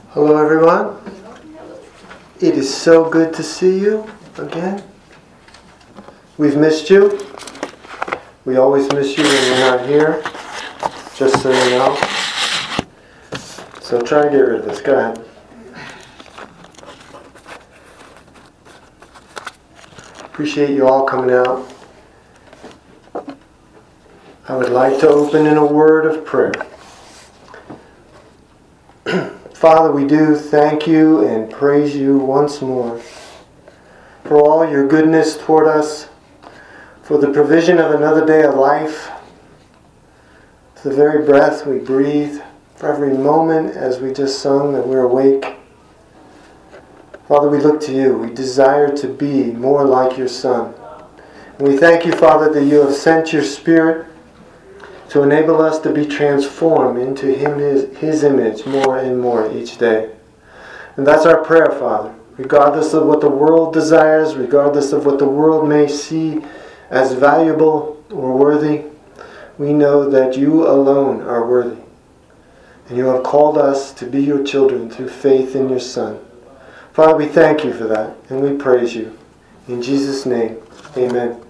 Hello everyone. It is so good to see you again. We've missed you. We always miss you when you're not here, just so you know. So try to get rid of this. Go ahead. Appreciate you all coming out. I would like to open in a word of prayer. Father, we do thank you and praise you once more for all your goodness toward us, for the provision of another day of life, for the very breath we breathe, for every moment as we just sung that we're awake. Father, we look to you. We desire to be more like your Son. And we thank you, Father, that you have sent your Spirit to enable us to be transformed into His image more and more each day. And that's our prayer, Father. Regardless of what the world desires, regardless of what the world may see as valuable or worthy, we know that you alone are worthy. And you have called us to be your children through faith in your Son. Father, we thank you for that, and we praise you. In Jesus' name, amen.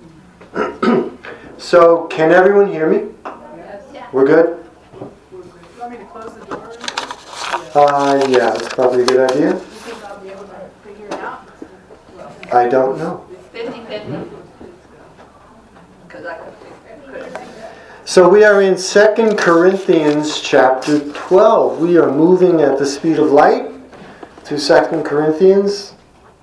So, can everyone hear me? We're good? You want me to close the door? Yeah, that's probably a good idea. You think I'll be able to figure it out? I don't know. 50-50. Because I couldn't think. So we are in 2 Corinthians chapter 12. We are moving at the speed of light to 2 Corinthians.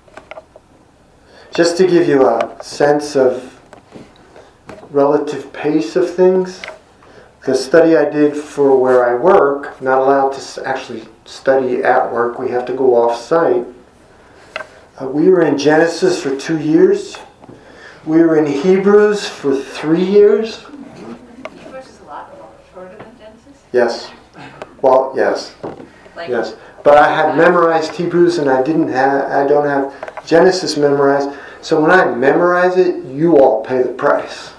Just to give you a sense of relative pace of things. The study I did for where I work, not allowed to actually study at work, we have to go off-site. We were in Genesis for 2 years. We were in Hebrews for 3 years. Hebrews is a lot shorter than Genesis? Yes. Well, yes. Yes. But I had memorized Hebrews and I don't have Genesis memorized. So when I memorize it, you all pay the price.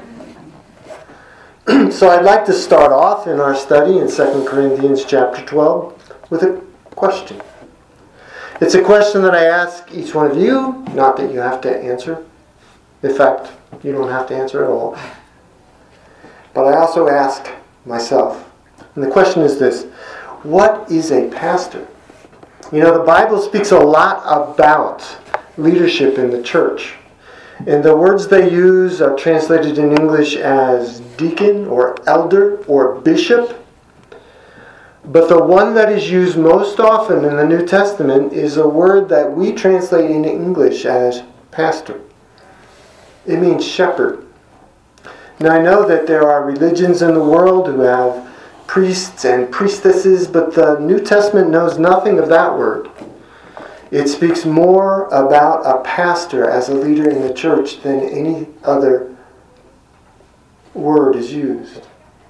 So I'd like to start off in our study in 2 Corinthians chapter 12 with a question. It's a question that I ask each one of you, not that you have to answer. In fact, you don't have to answer at all. But I also ask myself. And the question is this: what is a pastor? You know, the Bible speaks a lot about leadership in the church. And the words they use are translated in English as deacon or elder or bishop. But the one that is used most often in the New Testament is a word that we translate in English as pastor. It means shepherd. Now I know that there are religions in the world who have priests and priestesses, but the New Testament knows nothing of that word. It speaks more about a pastor as a leader in the church than any other word is used.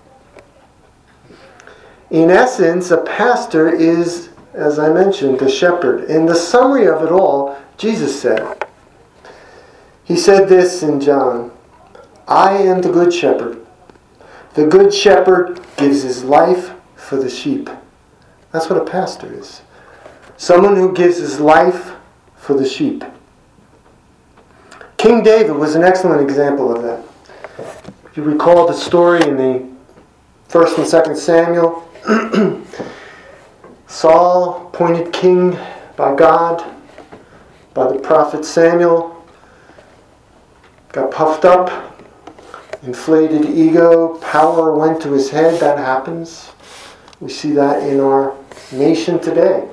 In essence, a pastor is, as I mentioned, the shepherd. In the summary of it all, Jesus said. He said this in John: I am the good shepherd. The good shepherd gives his life for the sheep. That's what a pastor is. Someone who gives his life for the sheep. King David was an excellent example of that. If you recall the story in the 1st and 2nd Samuel, Saul, appointed king by God, by the prophet Samuel, got puffed up, inflated ego, power went to his head. That happens. We see that in our nation today.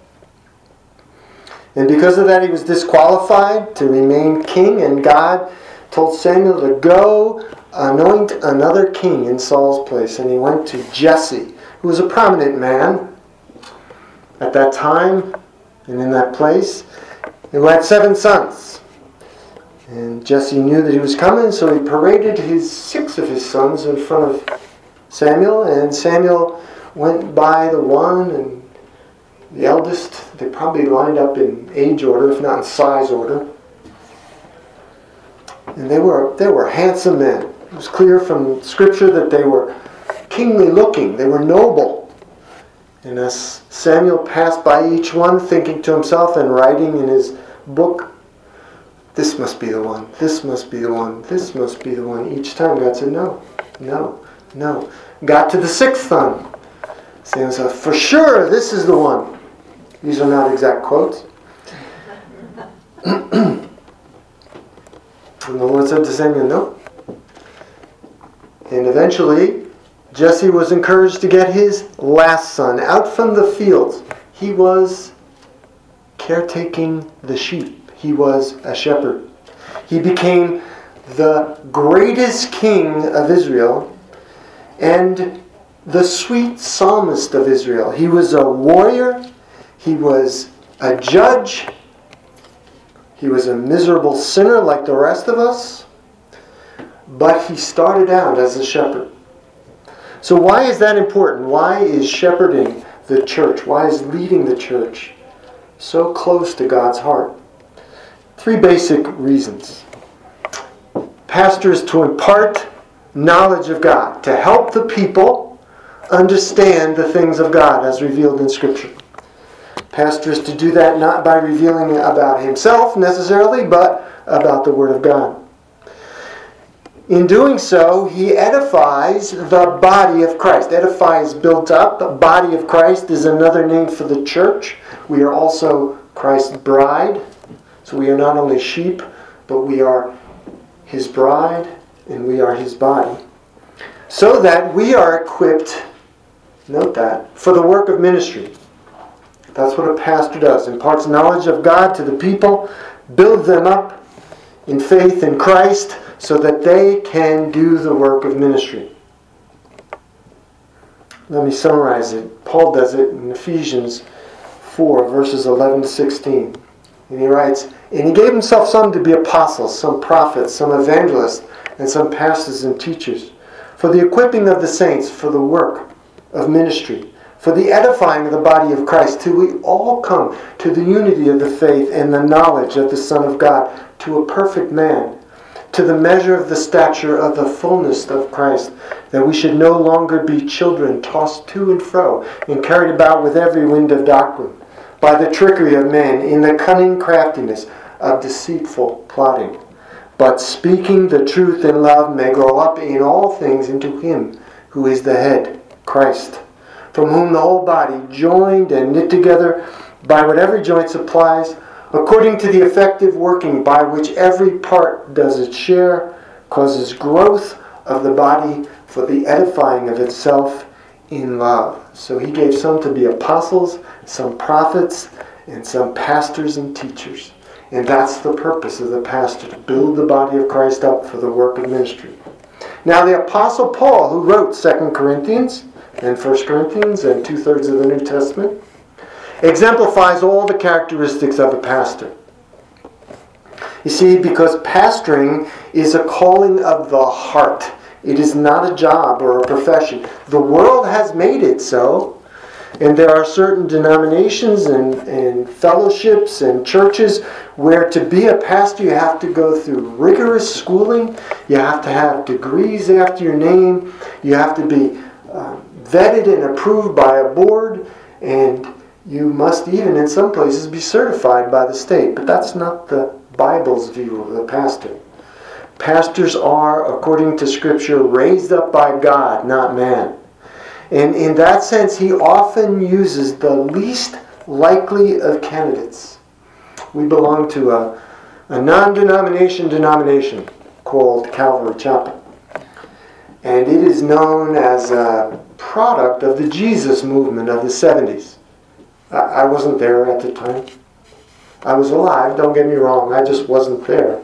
And because of that, he was disqualified to remain king, and God told Samuel to go anoint another king in Saul's place. And he went to Jesse, who was a prominent man at that time and in that place, who had 7 sons. And Jesse knew that he was coming, so he paraded 6 of his sons in front of Samuel, and Samuel went by the one, and the eldest, they probably lined up in age order, if not in size order. And they were handsome men. It was clear from Scripture that they were kingly looking. They were noble. And as Samuel passed by each one, thinking to himself and writing in his book, this must be the one, this must be the one, this must be the one. Each time God said, no, no, no. Got to the sixth son. Samuel said, for sure, this is the one. These are not exact quotes. And the Lord said to Samuel, no. And eventually, Jesse was encouraged to get his last son out from the fields. He was caretaking the sheep. He was a shepherd. He became the greatest king of Israel and the sweet psalmist of Israel. He was a warrior. He was a judge. He was a miserable sinner like the rest of us. But he started out as a shepherd. So why is that important? Why is shepherding the church? Why is leading the church so close to God's heart? 3 basic reasons. Pastors to impart knowledge of God, to help the people understand the things of God as revealed in Scripture. Pastors to do that not by revealing about himself necessarily, but about the Word of God. In doing so, he edifies the body of Christ. Edify is built up. The body of Christ is another name for the church. We are also Christ's bride. So we are not only sheep, but we are His bride and we are His body. So that we are equipped, note that, for the work of ministry. That's what a pastor does. Imparts knowledge of God to the people, builds them up in faith in Christ, so that they can do the work of ministry. Let me summarize it. Paul does it in Ephesians 4, verses 11 to 16. And he writes, and he gave himself some to be apostles, some prophets, some evangelists, and some pastors and teachers, for the equipping of the saints, for the work of ministry, for the edifying of the body of Christ, till we all come to the unity of the faith and the knowledge of the Son of God, to a perfect man, to the measure of the stature of the fullness of Christ, that we should no longer be children tossed to and fro and carried about with every wind of doctrine, by the trickery of men, in the cunning craftiness of deceitful plotting. But speaking the truth in love may grow up in all things into Him who is the head, Christ, from whom the whole body, joined and knit together by what every joint supplies, according to the effective working by which every part does its share, causes growth of the body for the edifying of itself in love. So he gave some to be apostles, some prophets, and some pastors and teachers. And that's the purpose of the pastor, to build the body of Christ up for the work of ministry. Now the Apostle Paul, who wrote 2 Corinthians and 1 Corinthians and 2/3 of the New Testament, exemplifies all the characteristics of a pastor. You see, because pastoring is a calling of the heart. It is not a job or a profession. The world has made it so. And there are certain denominations and fellowships and churches where to be a pastor you have to go through rigorous schooling. You have to have degrees after your name. You have to be vetted and approved by a board. And you must even, in some places, be certified by the state. But that's not the Bible's view of the pastor. Pastors are, according to Scripture, raised up by God, not man. And in that sense, he often uses the least likely of candidates. We belong to a non-denomination called Calvary Chapel. And it is known as a product of the Jesus movement of the 70s. I wasn't there at the time. I was alive, don't get me wrong, I just wasn't there.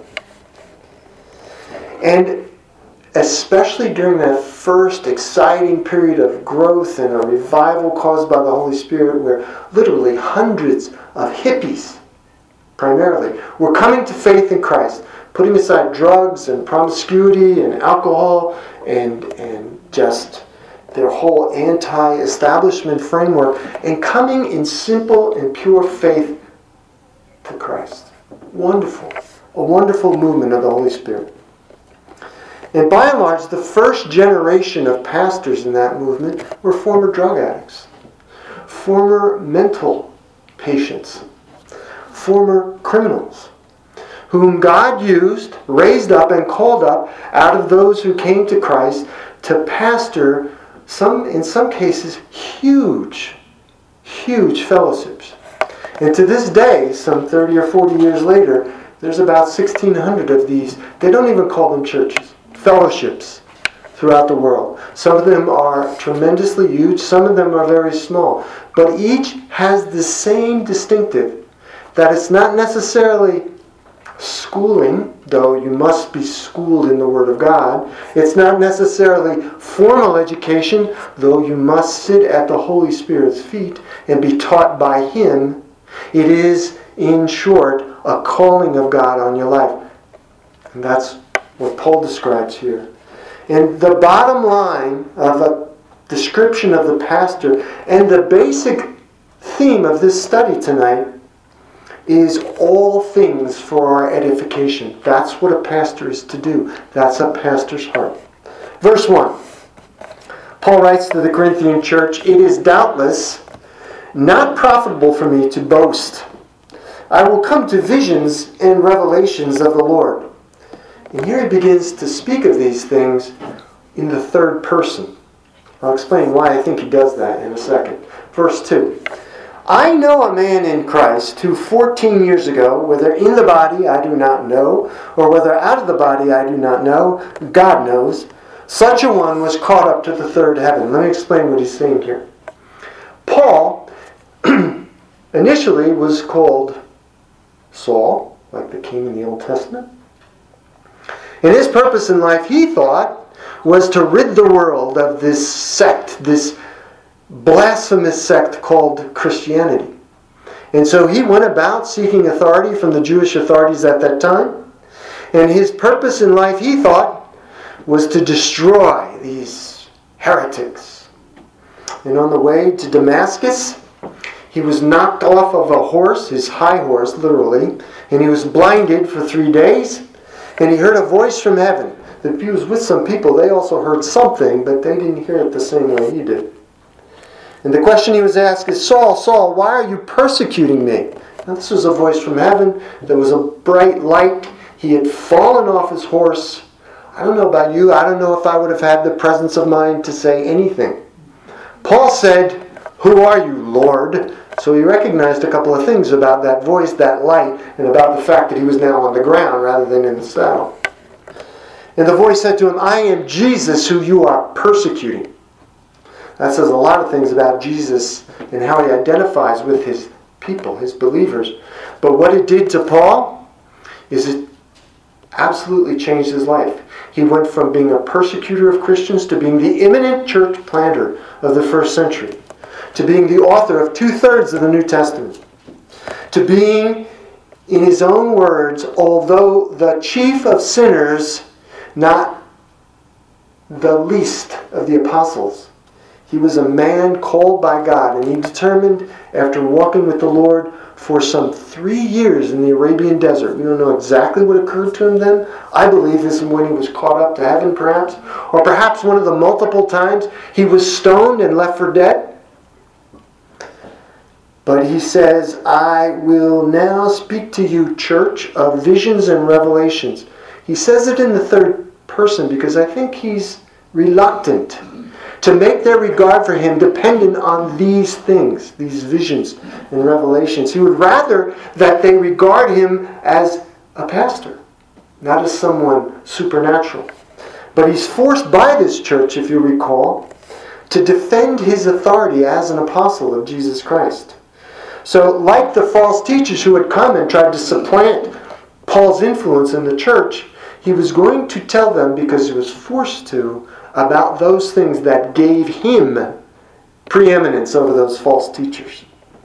And especially during that first exciting period of growth and a revival caused by the Holy Spirit, where literally hundreds of hippies, primarily, were coming to faith in Christ, putting aside drugs and promiscuity and alcohol and just their whole anti-establishment framework, and coming in simple and pure faith to Christ. Wonderful. A wonderful movement of the Holy Spirit. And by and large, the first generation of pastors in that movement were former drug addicts. former mental patients, former criminals, whom God used, raised up, and called up out of those who came to Christ to pastor in some cases, huge fellowships. And to this day, some 30 or 40 years later, there's about 1,600 of these. They don't even call them churches. Fellowships throughout the world. Some of them are tremendously huge. Some of them are very small. But each has the same distinctive, that it's not necessarily schooling, though you must be schooled in the Word of God. It's not necessarily formal education, though you must sit at the Holy Spirit's feet and be taught by Him. It is, in short, a calling of God on your life. And that's what Paul describes here. And the bottom line of a description of the pastor and the basic theme of this study tonight is all things for our edification. That's what a pastor is to do. That's a pastor's heart. Verse 1. Paul writes to the Corinthian church, "It is doubtless not profitable for me to boast. I will come to visions and revelations of the Lord." And here he begins to speak of these things in the third person. I'll explain why I think he does that in a second. Verse 2. "I know a man in Christ who 14 years ago, whether in the body I do not know, or whether out of the body I do not know, God knows, such a one was caught up to the third heaven." Let me explain what he's saying here. Paul initially was called Saul, like the king in the Old Testament. And his purpose in life, he thought, was to rid the world of this sect, this blasphemous sect called Christianity. And so he went about seeking authority from the Jewish authorities at that time. And his purpose in life, he thought, was to destroy these heretics. And on the way to Damascus, he was knocked off of a horse, his high horse, literally, and he was blinded for 3 days. And he heard a voice from heaven. That he was with some people, they also heard something, but they didn't hear it the same way he did. And the question he was asked is, "Saul, Saul, why are you persecuting me?" Now this was a voice from heaven. There was a bright light. He had fallen off his horse. I don't know about you. I don't know if I would have had the presence of mind to say anything. Paul said, "Who are you, Lord?" So he recognized a couple of things about that voice, that light, and about the fact that he was now on the ground rather than in the saddle. And the voice said to him, "I am Jesus who you are persecuting." That says a lot of things about Jesus and how he identifies with his people, his believers. But what it did to Paul is it absolutely changed his life. He went from being a persecutor of Christians to being the eminent church planter of the first century, to being the author of 2/3 of the New Testament, to being, in his own words, although the chief of sinners, not the least of the apostles. He was a man called by God, and he determined, after walking with the Lord for some 3 years in the Arabian desert, we don't know exactly what occurred to him then. I believe this is when he was caught up to heaven, perhaps, or perhaps one of the multiple times he was stoned and left for dead. But he says, "I will now speak to you, church, of visions and revelations." He says it in the third person because I think he's reluctant to make their regard for him dependent on these things, these visions and revelations. He would rather that they regard him as a pastor, not as someone supernatural. But he's forced by this church, if you recall, to defend his authority as an apostle of Jesus Christ. So, like the false teachers who had come and tried to supplant Paul's influence in the church, he was going to tell them, because he was forced to, about those things that gave him preeminence over those false teachers.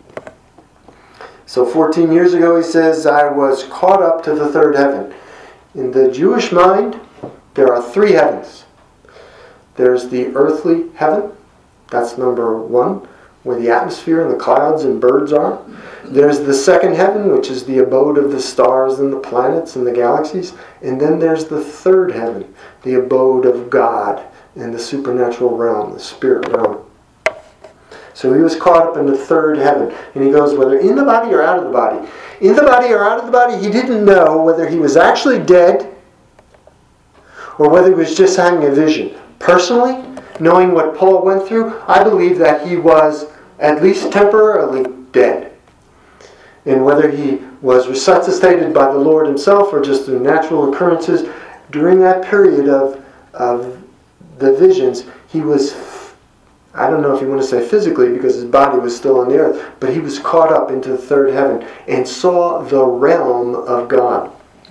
So 14 years ago he says, "I was caught up to the third heaven." In the Jewish mind, there are 3 heavens. There's the earthly heaven. That's number 1, where the atmosphere and the clouds and birds are. There's the second heaven, which is the abode of the stars and the planets and the galaxies. And then there's the third heaven, the abode of God in the supernatural realm, the spirit realm. So he was caught up in the third heaven. And he goes, whether in the body or out of the body. In the body or out of the body, he didn't know whether he was actually dead or whether he was just having a vision. Personally, knowing what Paul went through, I believe that he was at least temporarily dead. And whether he was resuscitated by the Lord himself or just through natural occurrences, during that period of the visions, he was, I don't know if you want to say physically because his body was still on the earth, but he was caught up into the third heaven and saw the realm of God.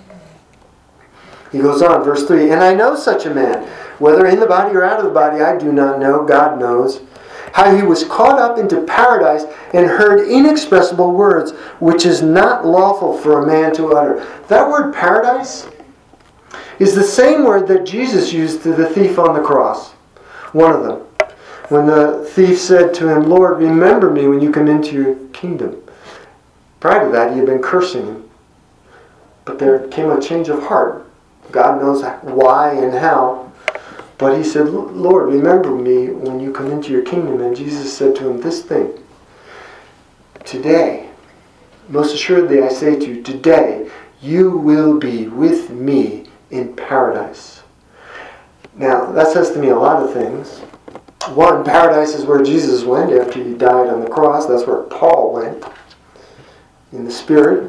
He goes on, verse 3, and I know such a man, whether in the body or out of the body, I do not know, God knows, how he was caught up into paradise and heard inexpressible words, which is not lawful for a man to utter. That word paradise is the same word that Jesus used to the thief on the cross. One of them. When the thief said to him, Lord, remember me when you come into your kingdom. Prior to that, he had been cursing him. But there came a change of heart. God knows why and how. But he said, Lord, remember me when you come into your kingdom. And Jesus said to him this thing. Today, most assuredly I say to you, today you will be with me in paradise. Now, that says to me a lot of things. One, paradise is where Jesus went after he died on the cross. That's where Paul went in the Spirit.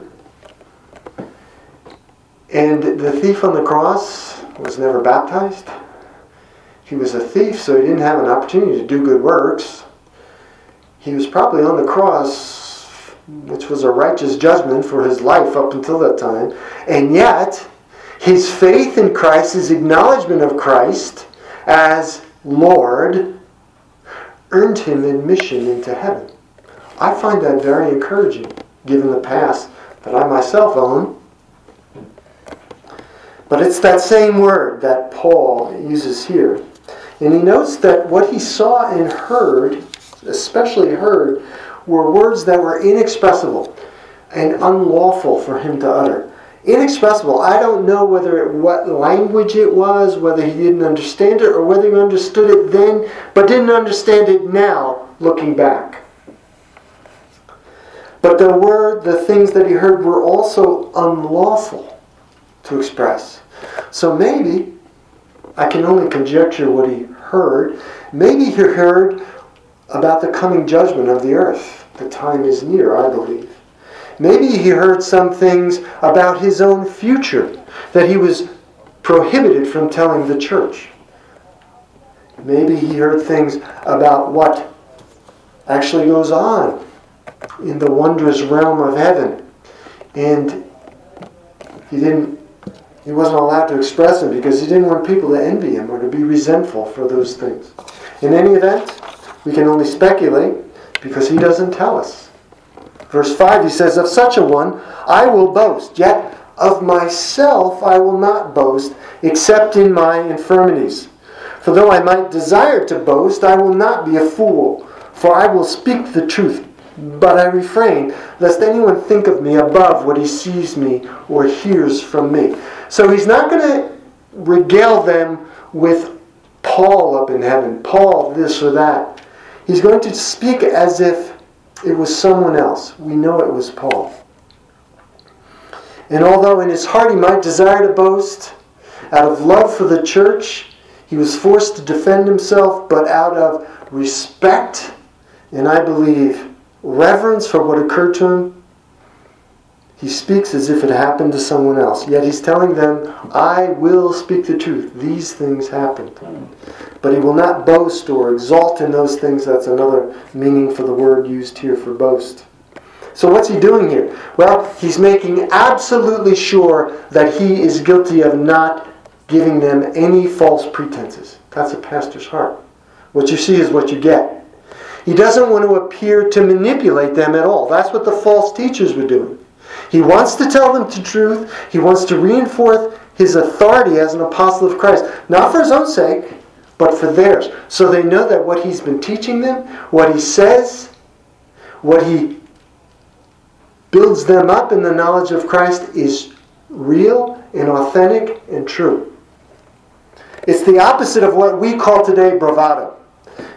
And the thief on the cross was never baptized. He was a thief, so he didn't have an opportunity to do good works. He was probably on the cross, which was a righteous judgment for his life up until that time. And yet, his faith in Christ, his acknowledgement of Christ as Lord, earned him admission into heaven. I find that very encouraging, given the past that I myself own. But it's that same word that Paul uses here. And he notes that what he saw and heard, especially heard, were words that were inexpressible and unlawful for him to utter. Inexpressible. I don't know what language it was, whether he didn't understand it or whether he understood it then, but didn't understand it now, looking back. But the things that he heard were also unlawful to express. So maybe, I can only conjecture what he heard, maybe he heard about the coming judgment of the earth. The time is near, I believe. Maybe he heard some things about his own future that he was prohibited from telling the church. Maybe he heard things about what actually goes on in the wondrous realm of heaven. And he wasn't allowed to express them because he didn't want people to envy him or to be resentful for those things. In any event, we can only speculate because he doesn't tell us. Verse 5, he says, of such a one I will boast, yet of myself I will not boast, except in my infirmities. For though I might desire to boast, I will not be a fool, for I will speak the truth. But I refrain, lest anyone think of me above what he sees me or hears from me. So he's not going to regale them with Paul up in heaven, Paul this or that. He's going to speak as if it was someone else. We know it was Paul. And although in his heart he might desire to boast, out of love for the church, he was forced to defend himself, but out of respect, and I believe reverence for what occurred to him, he speaks as if it happened to someone else. Yet he's telling them, I will speak the truth. These things happened. But he will not boast or exalt in those things. That's another meaning for the word used here for boast. So what's he doing here? Well, he's making absolutely sure that he is guilty of not giving them any false pretenses. That's a pastor's heart. What you see is what you get. He doesn't want to appear to manipulate them at all. That's what the false teachers were doing. He wants to tell them the truth. He wants to reinforce his authority as an apostle of Christ. Not for his own sake, but for theirs. So they know that what he's been teaching them, what he says, what he builds them up in the knowledge of Christ is real and authentic and true. It's the opposite of what we call today bravado.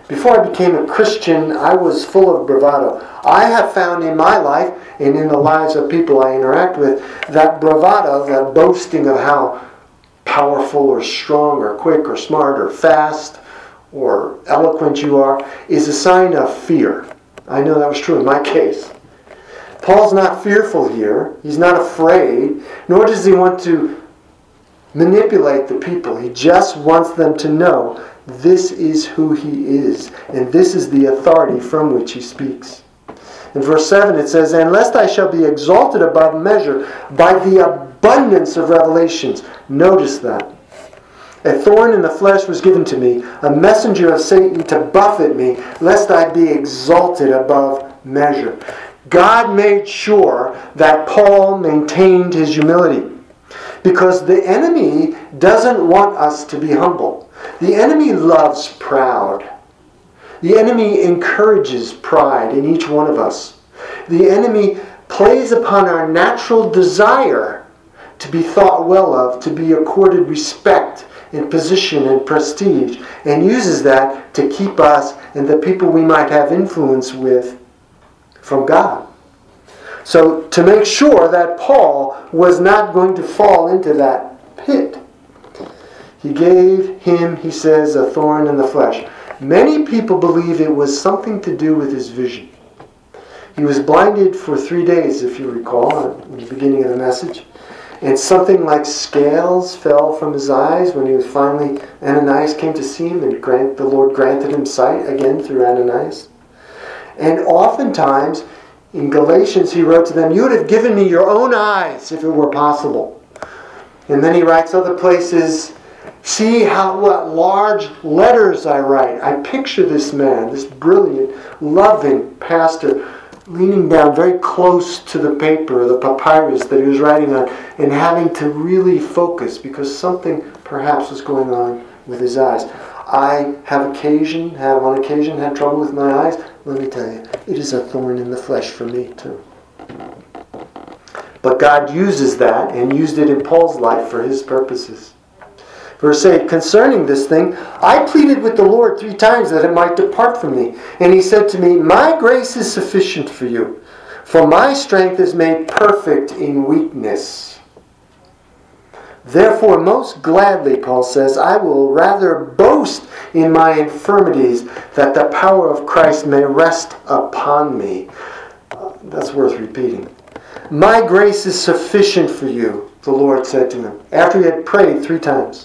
Before I became a Christian, I was full of bravado. I have found in my life and in the lives of people I interact with that bravado, that boasting of how powerful or strong or quick or smart or fast or eloquent you are, is a sign of fear. I know that was true in my case. Paul's not fearful here. He's not afraid, nor does he want to manipulate the people. He just wants them to know this is who he is, and this is the authority from which he speaks. In verse 7 it says, "And lest I shall be exalted above measure by the abundance of revelations." Notice that. "A thorn in the flesh was given to me, a messenger of Satan to buffet me, lest I be exalted above measure." God made sure that Paul maintained his humility, because the enemy doesn't want us to be humble. The enemy loves proud. The enemy encourages pride in each one of us. The enemy plays upon our natural desire to be thought well of, to be accorded respect and position and prestige, and uses that to keep us and the people we might have influence with from God. So to make sure that Paul was not going to fall into that pit, he gave him, he says, a thorn in the flesh. Many people believe it was something to do with his vision. He was blinded for 3 days, if you recall, in the beginning of the message. And something like scales fell from his eyes when he was finally, Ananias came to see him, and the Lord granted him sight again through Ananias. And oftentimes, in Galatians, he wrote to them, "You would have given me your own eyes if it were possible." And then he writes other places, "See what large letters I write." I picture this man, this brilliant, loving pastor, leaning down very close to the paper, the papyrus that he was writing on, and having to really focus because something perhaps was going on with his eyes. I have on occasion had trouble with my eyes. Let me tell you, it is a thorn in the flesh for me too. But God uses that, and used it in Paul's life for his purposes. Verse 8, "Concerning this thing, I pleaded with the Lord 3 times that it might depart from me. And he said to me, My grace is sufficient for you, for my strength is made perfect in weakness. Therefore, most gladly," Paul says, "I will rather boast in my infirmities, that the power of Christ may rest upon me." That's worth repeating. "My grace is sufficient for you," the Lord said to him, after he had prayed 3 times.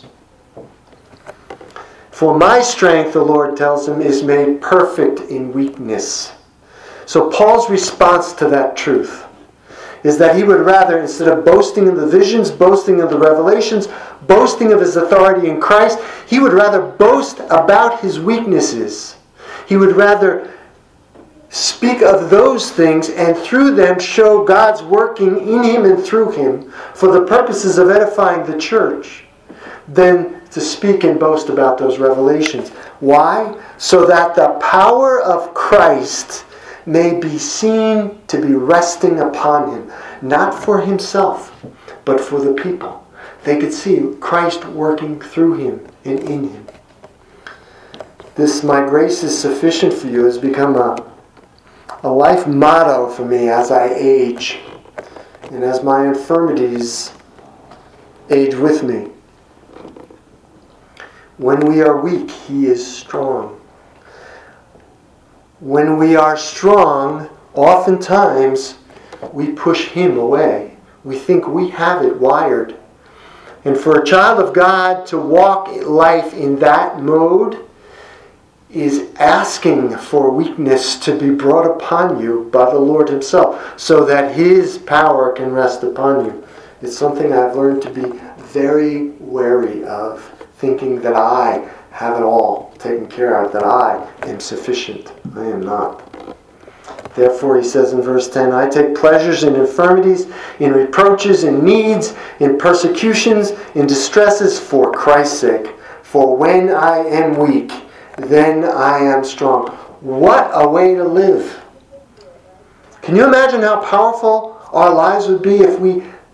"For my strength," the Lord tells him, "is made perfect in weakness." So Paul's response to that truth is that he would rather, instead of boasting in the visions, boasting of the revelations, boasting of his authority in Christ, he would rather boast about his weaknesses. He would rather speak of those things and through them show God's working in him and through him for the purposes of edifying the church than to speak and boast about those revelations. Why? So that the power of Christ may be seen to be resting upon him, not for himself, but for the people. They could see Christ working through him and in him. This "my grace is sufficient for you" has become a life motto for me as I age and as my infirmities age with me. When we are weak, he is strong. When we are strong, oftentimes we push him away. We think we have it wired. And for a child of God to walk life in that mode is asking for weakness to be brought upon you by the Lord himself so that his power can rest upon you. It's something I've learned to be very wary of, thinking that I have it all taken care of, that I am sufficient. I am not. Therefore, he says in verse 10, "I take pleasures in infirmities, in reproaches, in needs, in persecutions, in distresses for Christ's sake. For when I am weak, then I am strong." What a way to live. Can you imagine how powerful our lives would be if we, like Paul,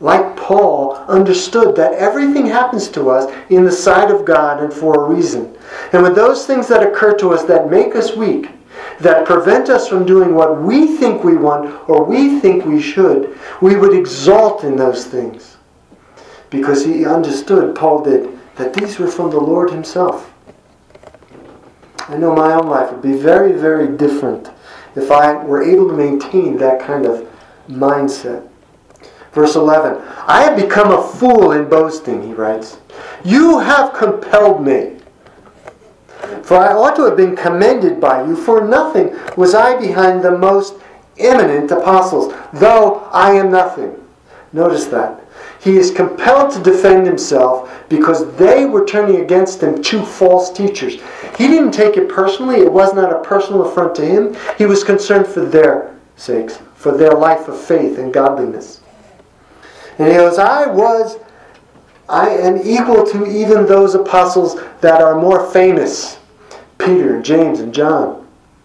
Paul understood that everything happens to us in the sight of God and for a reason. And with those things that occur to us that make us weak, that prevent us from doing what we think we want or we think we should, we would exalt in those things. Because he understood, Paul did, that these were from the Lord himself. I know my own life would be very, very different if I were able to maintain that kind of mindset. Verse 11, I have become a fool in boasting, he writes. You have compelled me. For I ought to have been commended by you, for nothing was I behind the most eminent apostles, though I am nothing. Notice that. He is compelled to defend himself because they were turning against him two false teachers. He didn't take it personally. It was not a personal affront to him. He was concerned for their sakes, for their life of faith and godliness. And he goes, I am equal to even those apostles that are more famous. Peter, James, and John.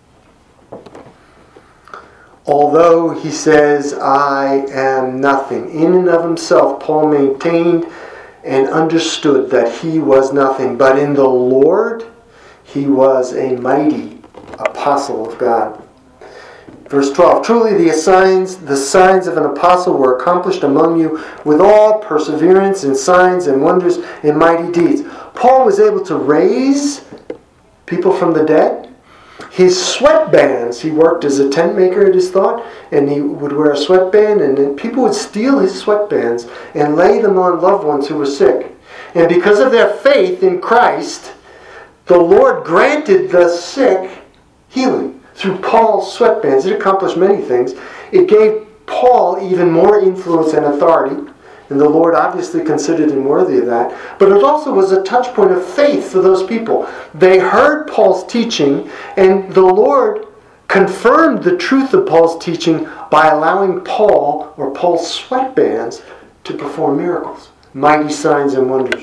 Although he says, I am nothing. In and of himself, Paul maintained and understood that he was nothing. But in the Lord, he was a mighty apostle of God. Verse 12, truly the signs of an apostle were accomplished among you with all perseverance and signs and wonders and mighty deeds. Paul was able to raise people from the dead. His sweatbands, he worked as a tent maker at his thought, and he would wear a sweatband, and then people would steal his sweatbands and lay them on loved ones who were sick. And because of their faith in Christ, the Lord granted the sick healing through Paul's sweatbands. It accomplished many things. It gave Paul even more influence and authority, and the Lord obviously considered him worthy of that. But it also was a touch point of faith for those people. They heard Paul's teaching, and the Lord confirmed the truth of Paul's teaching by allowing Paul or Paul's sweatbands to perform miracles, mighty signs and wonders.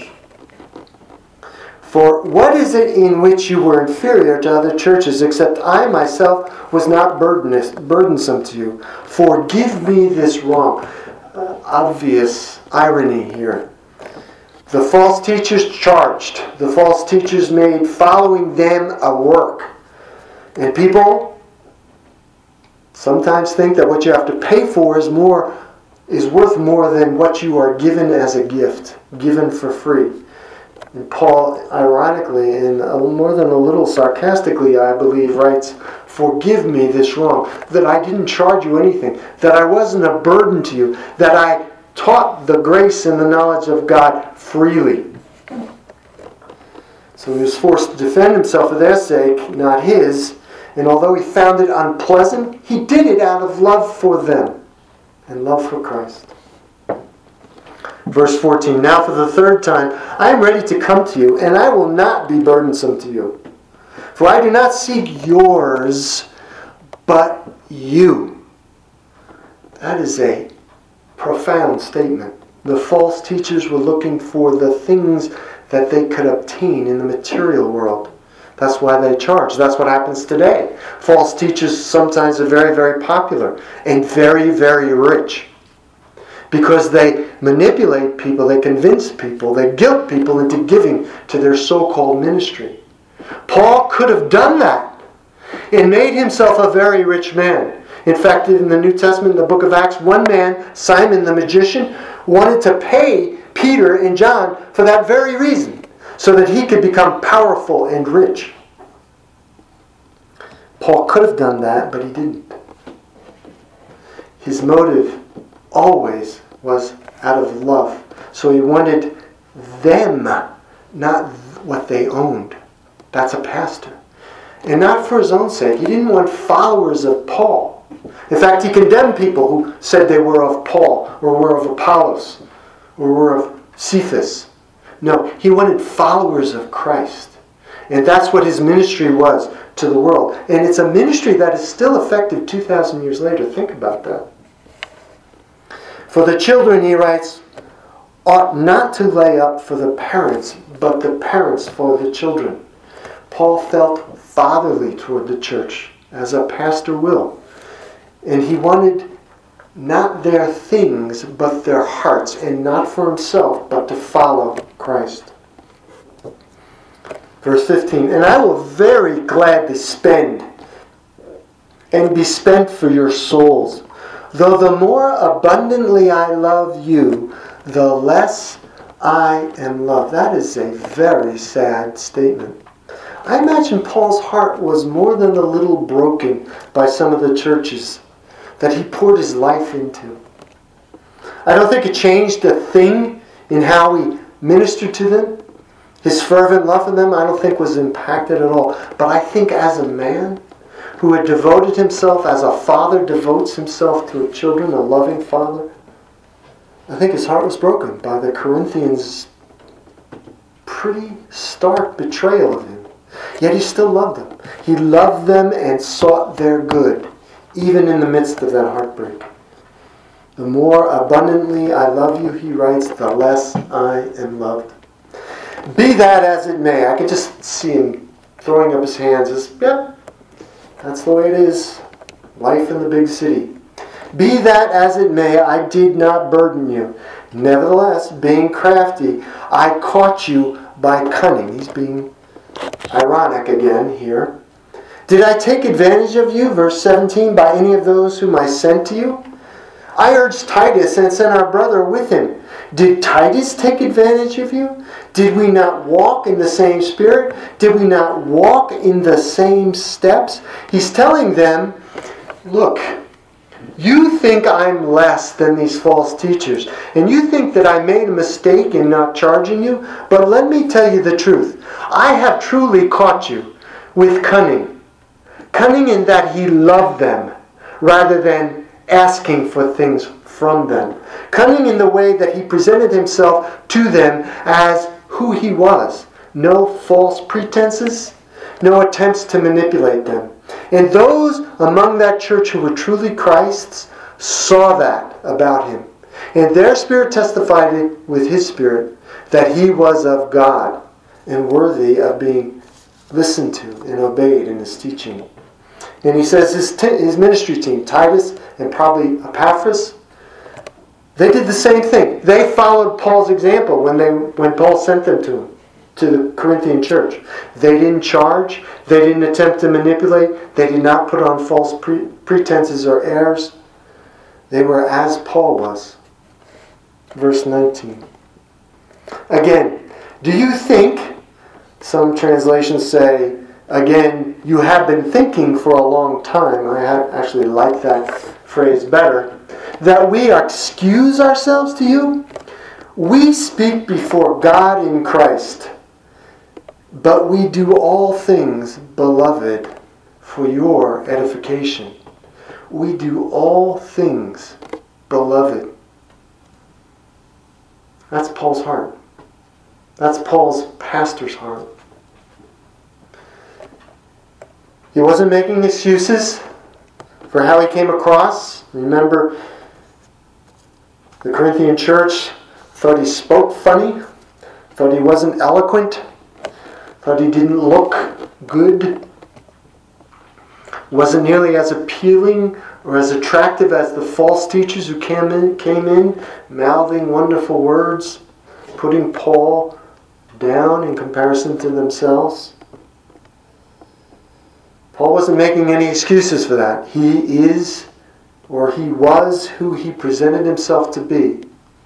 For what is it in which you were inferior to other churches, except I myself was not burdensome to you? Forgive me this wrong. Obvious irony here. The false teachers charged. The false teachers made following them a work. And people sometimes think that what you have to pay for is worth more than what you are given as a gift, given for free. And Paul, ironically, and more than a little sarcastically, I believe, writes, forgive me this wrong, that I didn't charge you anything, that I wasn't a burden to you, that I taught the grace and the knowledge of God freely. So he was forced to defend himself for their sake, not his, and although he found it unpleasant, he did it out of love for them and love for Christ. Verse 14, now for the third time, I am ready to come to you, and I will not be burdensome to you. For I do not seek yours, but you. That is a profound statement. The false teachers were looking for the things that they could obtain in the material world. That's why they charge. That's what happens today. False teachers sometimes are very, very popular and very, very rich. Because they manipulate people, they convince people, they guilt people into giving to their so-called ministry. Paul could have done that and made himself a very rich man. In fact, in the New Testament, in the book of Acts, one man, Simon the magician, wanted to pay Peter and John for that very reason, so that he could become powerful and rich. Paul could have done that, but he didn't. His motive always was out of love. So he wanted them, not what they owned. That's a pastor. And not for his own sake. He didn't want followers of Paul. In fact, he condemned people who said they were of Paul, or were of Apollos, or were of Cephas. No, he wanted followers of Christ. And that's what his ministry was to the world. And it's a ministry that is still effective 2,000 years later. Think about that. For the children, he writes, ought not to lay up for the parents, but the parents for the children. Paul felt fatherly toward the church, as a pastor will. And he wanted not their things, but their hearts, and not for himself, but to follow Christ. Verse 15, and I will very gladly spend and be spent for your souls. Though the more abundantly I love you, the less I am loved. That is a very sad statement. I imagine Paul's heart was more than a little broken by some of the churches that he poured his life into. I don't think it changed a thing in how he ministered to them. His fervent love for them, I don't think was impacted at all. But I think as a man who had devoted himself, as a father devotes himself to his children, a loving father, I think his heart was broken by the Corinthians' pretty stark betrayal of him. Yet he still loved them. He loved them and sought their good, even in the midst of that heartbreak. The more abundantly I love you, he writes, the less I am loved. Be that as it may, I could just see him throwing up his hands as, yep, that's the way it is. Life in the big city. Be that as it may, I did not burden you. Nevertheless, being crafty, I caught you by cunning. He's being ironic again here. Did I take advantage of you, verse 17, by any of those whom I sent to you? I urged Titus and sent our brother with him. Did Titus take advantage of you? Did we not walk in the same spirit? Did we not walk in the same steps? He's telling them, look, you think I'm less than these false teachers, and you think that I made a mistake in not charging you, but let me tell you the truth. I have truly caught you with cunning. Cunning in that he loved them rather than asking for things from them. Cunning in the way that he presented himself to them as who he was. No false pretenses, no attempts to manipulate them. And those among that church who were truly Christ's saw that about him. And their spirit testified it with his spirit that he was of God and worthy of being listened to and obeyed in his teaching. And he says his ministry team, Titus and probably Epaphras, they did the same thing. They followed Paul's example when Paul sent them to the Corinthian church. They didn't charge. They didn't attempt to manipulate. They did not put on false pretenses or airs. They were as Paul was. Verse 19. Again, do you think, some translations say, again, you have been thinking for a long time, I actually like that phrase better, that we excuse ourselves to you? We speak before God in Christ, but we do all things, beloved, for your edification. We do all things, beloved. That's Paul's heart. That's Paul's pastor's heart. He wasn't making excuses for how he came across. Remember, the Corinthian church thought he spoke funny, thought he wasn't eloquent, thought he didn't look good, wasn't nearly as appealing or as attractive as the false teachers who came in mouthing wonderful words, putting Paul down in comparison to themselves. Paul wasn't making any excuses for that. He is, or he was, who he presented himself to be.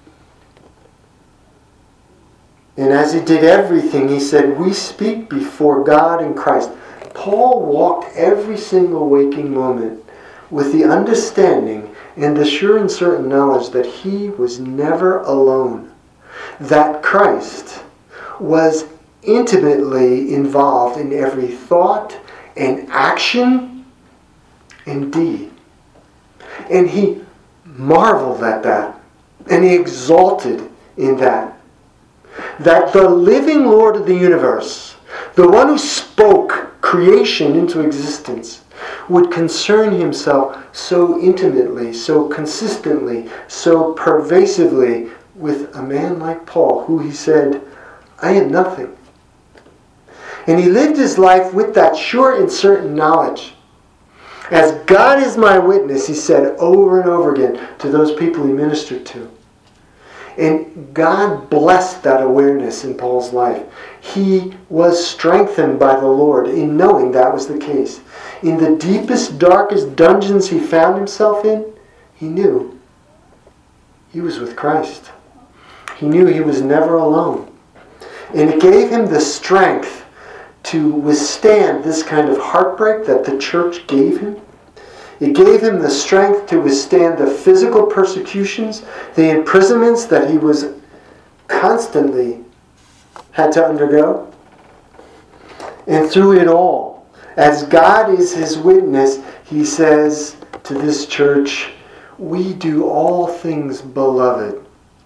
And as he did everything, he said, we speak before God in Christ. Paul walked every single waking moment with the understanding and the sure and certain knowledge that he was never alone. That Christ was intimately involved in every thought and action and deed. And he marveled at that. And he exalted in that. That the living Lord of the universe, the one who spoke creation into existence, would concern himself so intimately, so consistently, so pervasively with a man like Paul, who he said, I am nothing. And he lived his life with that sure and certain knowledge. As God is my witness, he said over and over again to those people he ministered to. And God blessed that awareness in Paul's life. He was strengthened by the Lord in knowing that was the case. In the deepest, darkest dungeons he found himself in, he knew he was with Christ. He knew he was never alone. And it gave him the strength to withstand this kind of heartbreak that the church gave him. It gave him the strength to withstand the physical persecutions, the imprisonments that he was constantly had to undergo. And through it all, as God is his witness, he says to this church, we do all things, beloved,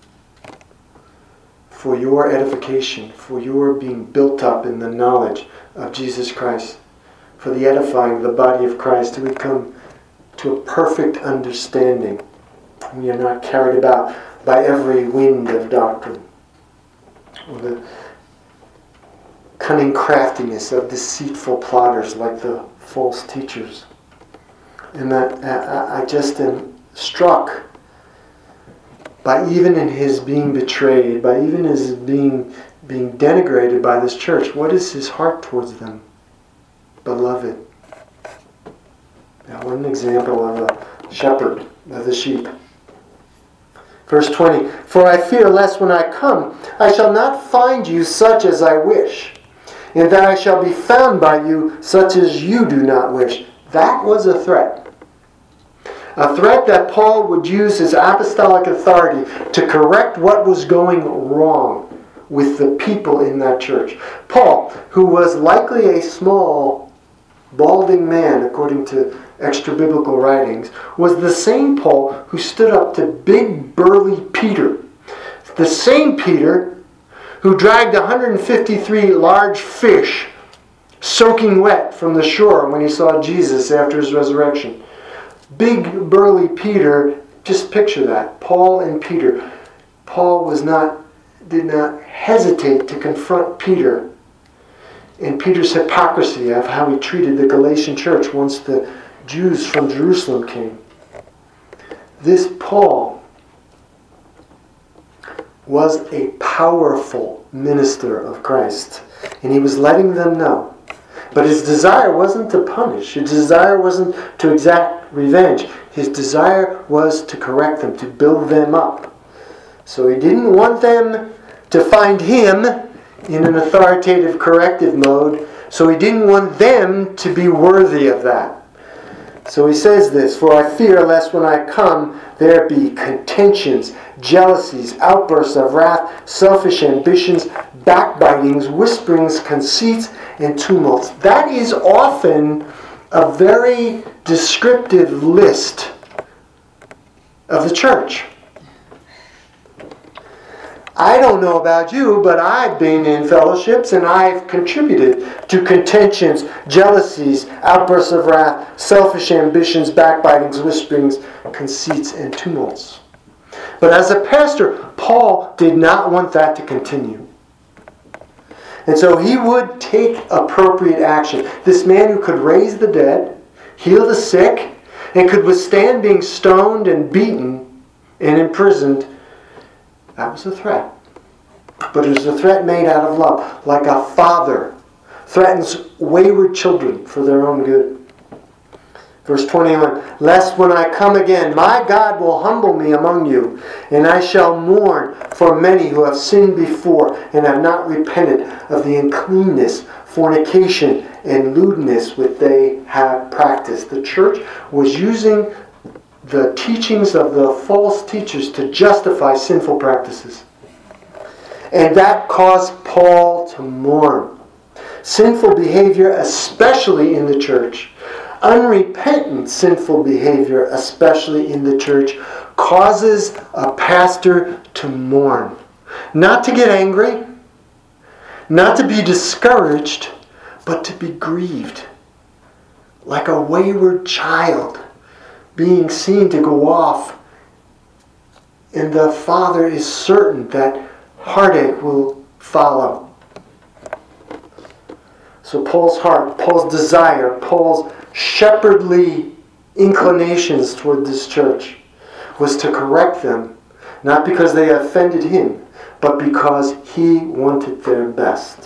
for your edification, for your being built up in the knowledge of Jesus Christ, for the edifying of the body of Christ, to become to a perfect understanding. We are not carried about by every wind of doctrine, or the cunning craftiness of deceitful plotters like the false teachers. And that I just am struck by, even in his being betrayed, by even his being denigrated by this church, what is his heart towards them? Beloved. Now, one example of a shepherd of the sheep. Verse 20, for I fear lest when I come, I shall not find you such as I wish, and that I shall be found by you such as you do not wish. That was a threat. A threat that Paul would use his apostolic authority to correct what was going wrong with the people in that church. Paul, who was likely a small, balding man, according to extra-biblical writings, was the same Paul who stood up to big, burly Peter. The same Peter who dragged 153 large fish soaking wet from the shore when he saw Jesus after his resurrection. Big, burly Peter, just picture that. Paul and Peter. Paul did not hesitate to confront Peter and Peter's hypocrisy of how he treated the Galatian church once the Jews from Jerusalem came. This Paul was a powerful minister of Christ, and he was letting them know. But his desire wasn't to punish. His desire wasn't to exact revenge. His desire was to correct them, to build them up. So he didn't want them to find him in an authoritative corrective mode. So he didn't want them to be worthy of that. So he says this, for I fear lest when I come there be contentions, jealousies, outbursts of wrath, selfish ambitions, backbitings, whisperings, conceits, and tumults. That is often a very descriptive list of the church. I don't know about you, but I've been in fellowships and I've contributed to contentions, jealousies, outbursts of wrath, selfish ambitions, backbitings, whisperings, conceits, and tumults. But as a pastor, Paul did not want that to continue. And so he would take appropriate action. This man who could raise the dead, heal the sick, and could withstand being stoned and beaten and imprisoned, that was a threat. But it was a threat made out of love, like a father threatens wayward children for their own good. Verse 21, lest when I come again, my God will humble me among you, and I shall mourn for many who have sinned before and have not repented of the uncleanness, fornication, and lewdness which they have practiced. The church was using the teachings of the false teachers to justify sinful practices. And that caused Paul to mourn. Sinful behavior, especially in the church, unrepentant sinful behavior, especially in the church, causes a pastor to mourn. Not to get angry, not to be discouraged, but to be grieved. Like a wayward child being seen to go off, and the father is certain that heartache will follow. So Paul's heart, Paul's desire, Paul's shepherdly inclinations toward this church was to correct them, not because they offended him, but because he wanted their best.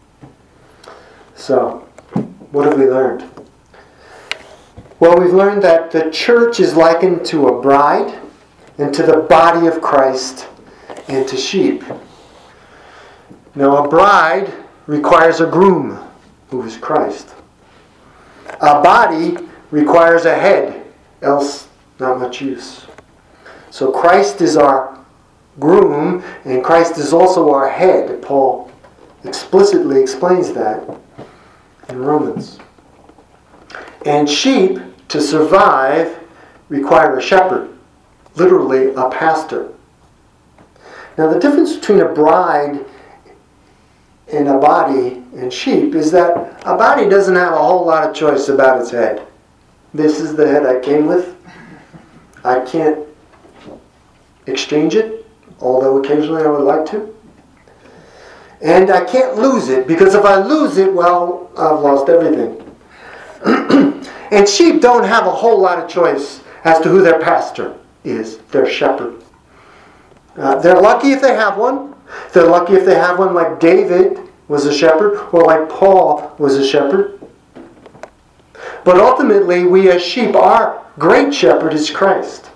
So, what have we learned? Well, we've learned that the church is likened to a bride, and to the body of Christ, and to sheep. Now, a bride requires a groom, who is Christ. A body requires a head, else not much use. So Christ is our groom, and Christ is also our head. Paul explicitly explains that in Romans. And sheep, to survive, require a shepherd, literally a pastor. Now the difference between a bride and a body and sheep is that a body doesn't have a whole lot of choice about its head. This is the head I came with. I can't exchange it, although occasionally I would like to. And I can't lose it, because if I lose it, well, I've lost everything. And sheep don't have a whole lot of choice as to who their pastor is, their shepherd. They're lucky if they have one. They're lucky if they have one like David was a shepherd, or like Paul was a shepherd. But ultimately, we as sheep, our great shepherd is Christ.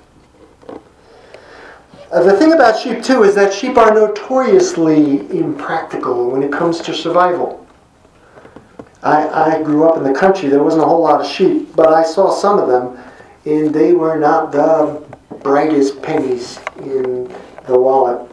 The thing about sheep, too, is that sheep are notoriously impractical when it comes to survival. I grew up in the country. There wasn't a whole lot of sheep, but I saw some of them, and they were not the brightest pennies in the wallet.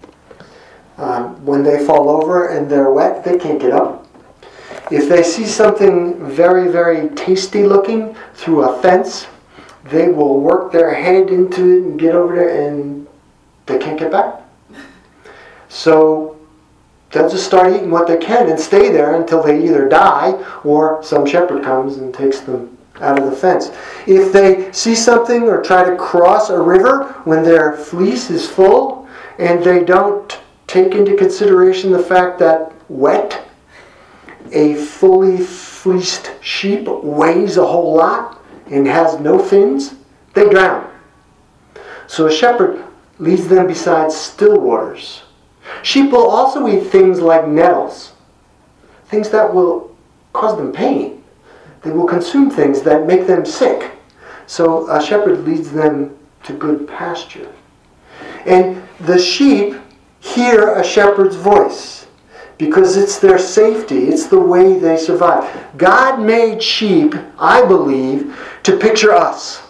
When they fall over and they're wet, they can't get up. If they see something very, very tasty looking through a fence, they will work their head into it and get over there, and they can't get back. So they'll just start eating what they can and stay there until they either die or some shepherd comes and takes them out of the fence. If they see something or try to cross a river when their fleece is full and they don't take into consideration the fact that wet, a fully fleeced sheep weighs a whole lot and has no fins, they drown. So a shepherd leads them beside still waters. Sheep will also eat things like nettles, things that will cause them pain. They will consume things that make them sick. So a shepherd leads them to good pasture. And the sheep hear a shepherd's voice because it's their safety. It's the way they survive. God made sheep, I believe, to picture us.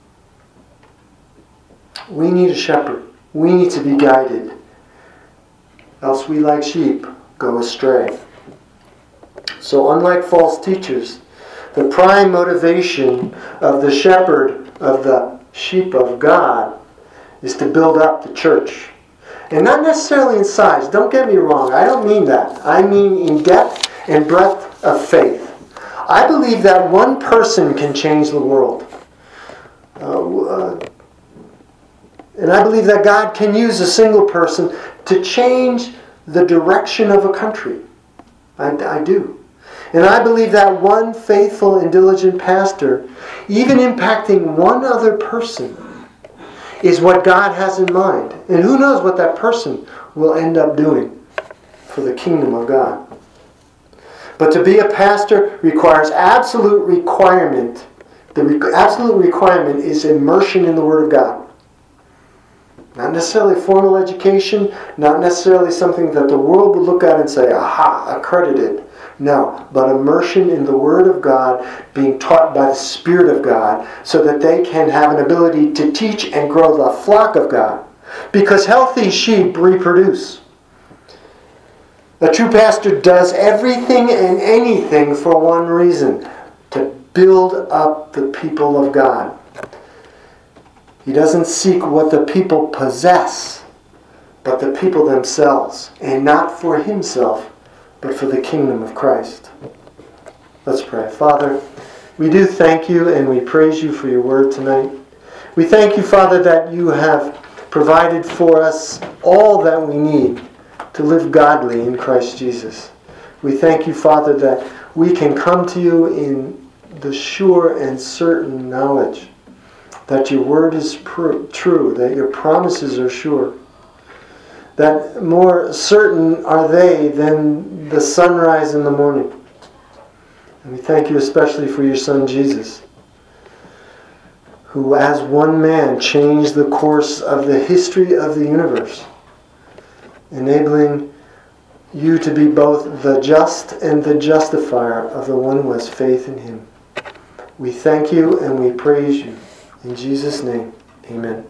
We need a shepherd. We need to be guided. Else we, like sheep, go astray. So unlike false teachers, the prime motivation of the shepherd of the sheep of God is to build up the church. And not necessarily in size. Don't get me wrong. I don't mean that. I mean in depth and breadth of faith. I believe that one person can change the world. And I believe that God can use a single person to change the direction of a country. I do. And I believe that one faithful and diligent pastor, even impacting one other person, is what God has in mind. And who knows what that person will end up doing for the kingdom of God. But to be a pastor requires absolute requirement. The absolute requirement is immersion in the Word of God. Not necessarily formal education, not necessarily something that the world would look at and say, aha, accredited. No, but immersion in the Word of God, being taught by the Spirit of God, so that they can have an ability to teach and grow the flock of God. Because healthy sheep reproduce. A true pastor does everything and anything for one reason: to build up the people of God. He doesn't seek what the people possess, but the people themselves, and not for himself, but for the kingdom of Christ. Let's pray. Father, we do thank you and we praise you for your word tonight. We thank you, Father, that you have provided for us all that we need to live godly in Christ Jesus. We thank you, Father, that we can come to you in the sure and certain knowledge that your word is true, that your promises are sure, that more certain are they than the sunrise in the morning. And we thank you especially for your Son Jesus, who as one man changed the course of the history of the universe, enabling you to be both the just and the justifier of the one who has faith in him. We thank you and we praise you. In Jesus' name, amen.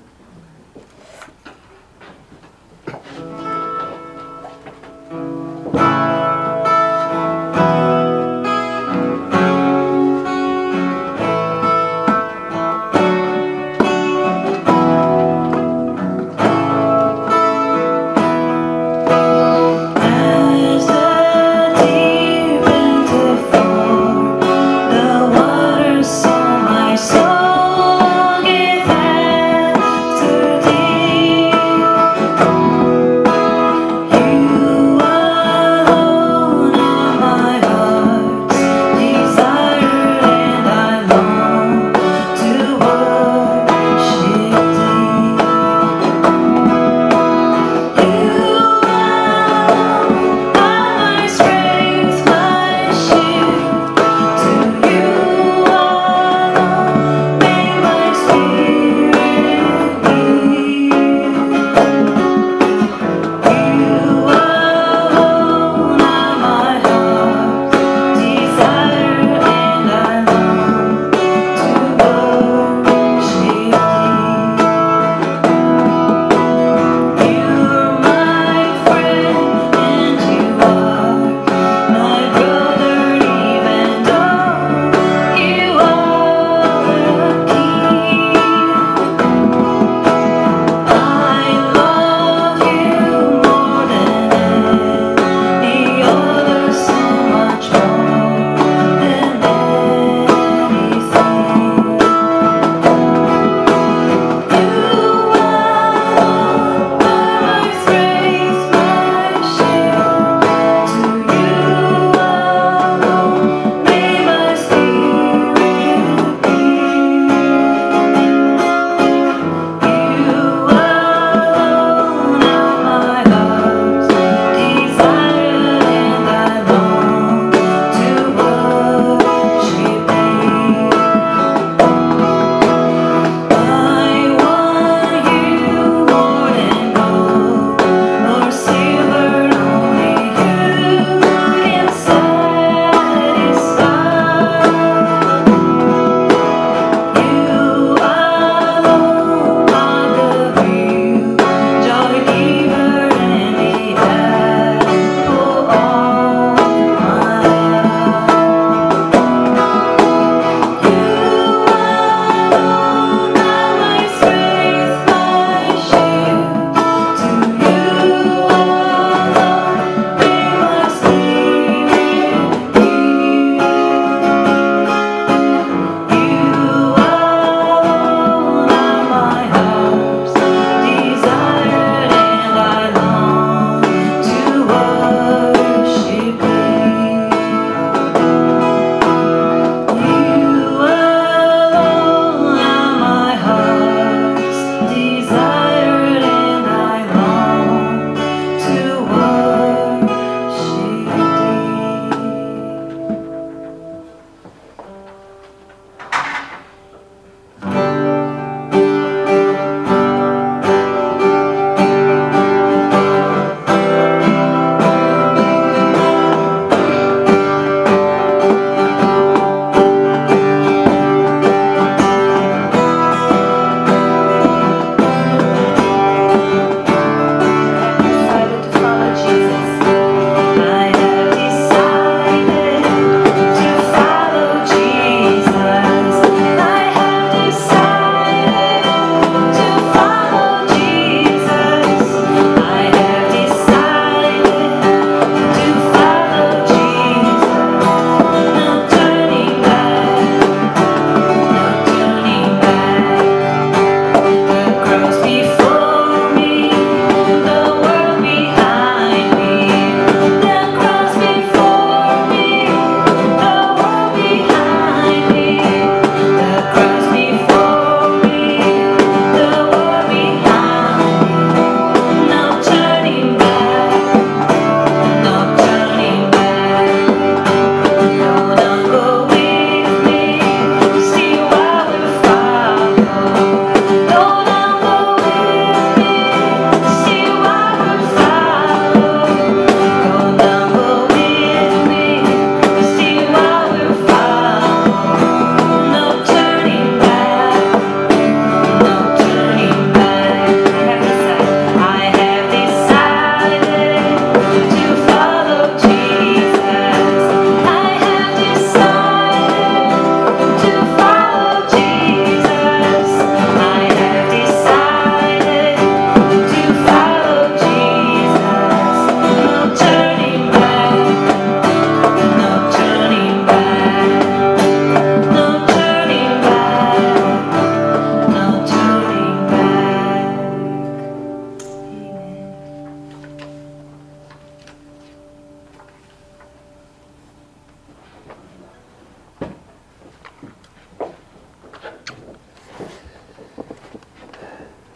My soul give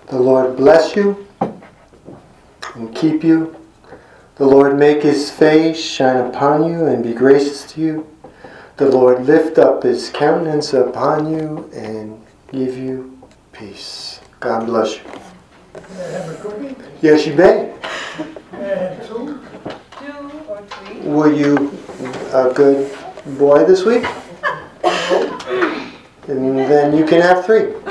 The Lord bless you and keep you. The Lord make his face shine upon you and be gracious to you. The Lord lift up his countenance upon you and give you peace. God bless you. May I have a cookie? Yes, you may. May I have two? 2 or 3? Were you a good boy this week? And then you can have 3.